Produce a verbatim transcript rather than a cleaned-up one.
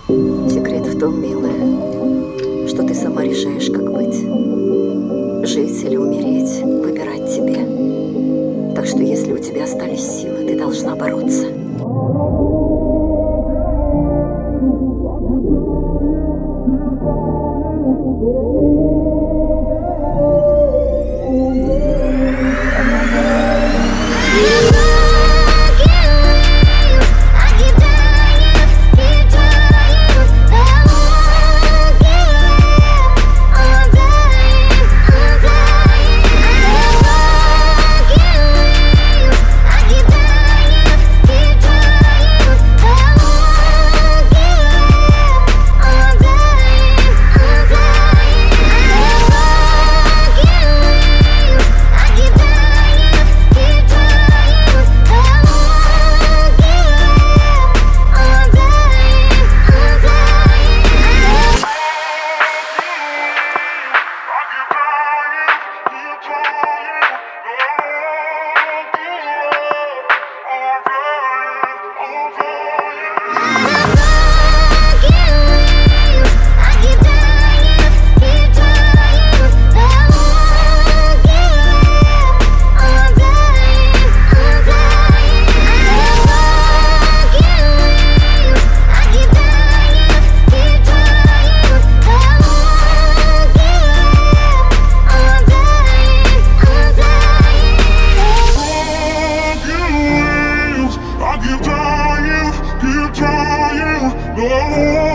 Секрет в том, милая, что ты сама решаешь, как быть. Жить или умереть, выбирать тебе. Так что если у тебя остались силы, ты должна бороться. Keep trying, keep trying, no.